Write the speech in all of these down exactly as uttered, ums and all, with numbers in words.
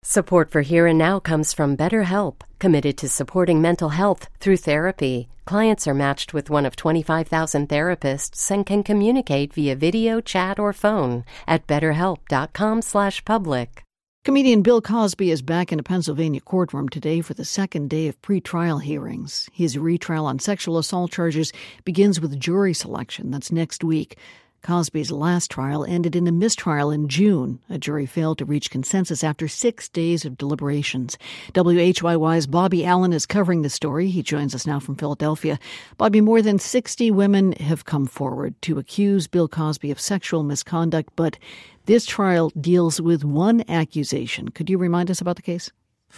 Support for Here and Now comes from BetterHelp, committed to supporting mental health through therapy. Clients are matched with one of twenty-five thousand therapists and can communicate via video, chat, or phone at betterhelp.com slash public. Comedian Bill Cosby is back in a Pennsylvania courtroom today for the second day of pretrial hearings. His retrial on sexual assault charges begins with jury selection. That's next week. Cosby's last trial ended in a mistrial in June. A jury failed to reach consensus after six days of deliberations. W H Y Y's Bobby Allen is covering the story. He joins us now from Philadelphia. Bobby, more than sixty women have come forward to accuse Bill Cosby of sexual misconduct, but this trial deals with one accusation. Could you remind us about the case?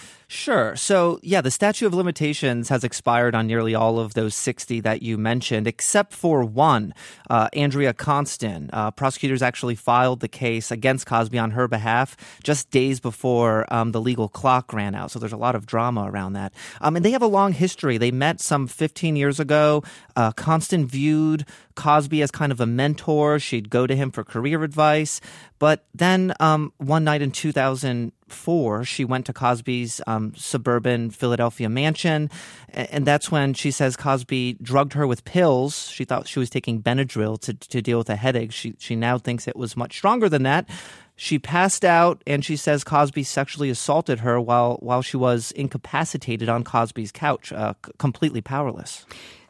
Sure. So, yeah, the statute of limitations has expired on nearly all of those sixty that you mentioned, except for one, uh, Andrea Constand. Uh, prosecutors actually filed the case against Cosby on her behalf just days before um, the legal clock ran out. So there's a lot of drama around that. Um, and they have a long history. They met some fifteen years ago. Uh, Constand viewed Cosby as kind of a mentor. She'd go to him for career advice. But then um, one night in two thousand four, she went to Cosby's um, suburban Philadelphia mansion. And that's when she says Cosby drugged her with pills. She thought she was taking Benadryl to, to deal with a headache. She, she now thinks it was much stronger than that. She passed out, and she says Cosby sexually assaulted her while while she was incapacitated on Cosby's couch, uh, c- completely powerless.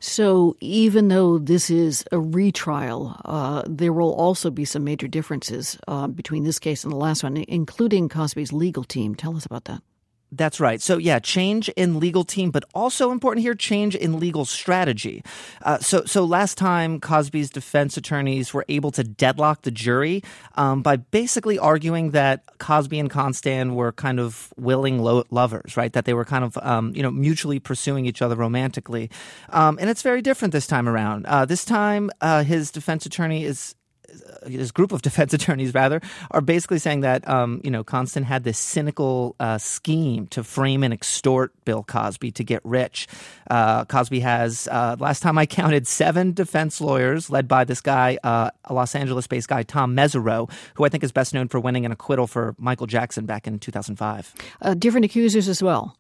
So even though this is a retrial, uh, there will also be some major differences uh, between this case and the last one, including Cosby's legal team. Tell us about that. That's right. So, yeah, change in legal team, but also important here, change in legal strategy. Uh, so, so last time, Cosby's defense attorneys were able to deadlock the jury um, by basically arguing that Cosby and Constand were kind of willing lo- lovers, right? That they were kind of, um, you know, mutually pursuing each other romantically. Um, and it's very different this time around. Uh, this time, uh, his defense attorney is his group of defense attorneys, rather, are basically saying that, um, you know, Constand had this cynical uh, scheme to frame and extort Bill Cosby to get rich. Uh, Cosby has, uh, last time I counted, seven defense lawyers led by this guy, uh, a Los Angeles-based guy, Tom Mesereau, who I think is best known for winning an acquittal for Michael Jackson back in two thousand five. Uh, different accusers as well.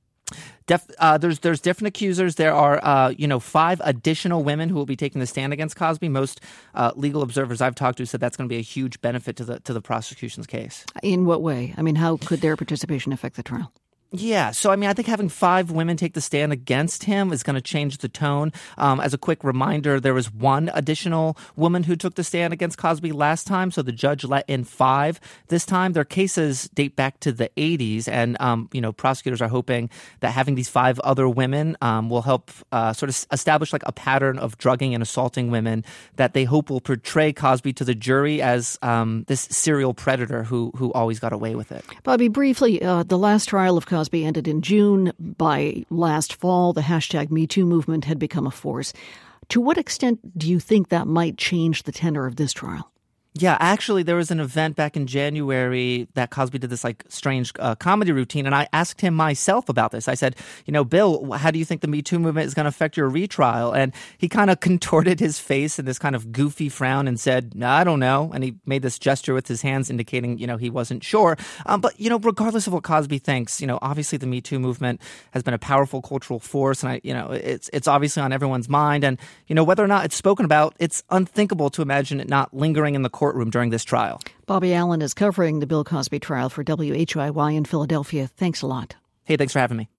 Def, uh, there's there's different accusers. There are uh, you know five additional women who will be taking the stand against Cosby. Most uh, legal observers I've talked to said that's going to be a huge benefit to the to the prosecution's case. In what way? I mean, how could their participation affect the trial? Yeah, so I mean, I think having five women take the stand against him is going to change the tone. Um, as a quick reminder, there was one additional woman who took the stand against Cosby last time, so the judge let in five this time. Their cases date back to the eighties, and um, you know, prosecutors are hoping that having these five other women um, will help uh, sort of establish like a pattern of drugging and assaulting women that they hope will portray Cosby to the jury as um, this serial predator who who always got away with it. Bobby, briefly, uh, the last trial of Cosby Cosby ended in June. By last fall, the hashtag Me Too movement had become a force. To what extent do you think that might change the tenor of this trial? Yeah, actually, there was an event back in January that Cosby did this like strange uh, comedy routine, and I asked him myself about this. I said, you know, Bill, how do you think the Me Too movement is going to affect your retrial? And he kind of contorted his face in this kind of goofy frown and said, no, I don't know. And he made this gesture with his hands indicating, you know, he wasn't sure. Um, but, you know, regardless of what Cosby thinks, you know, obviously the Me Too movement has been a powerful cultural force, and I, you know, it's it's obviously on everyone's mind. And, you know, whether or not it's spoken about, it's unthinkable to imagine it not lingering in the courtroom during this trial. Bobby Allen is covering the Bill Cosby trial for W H Y Y in Philadelphia. Thanks a lot. Hey, thanks for having me.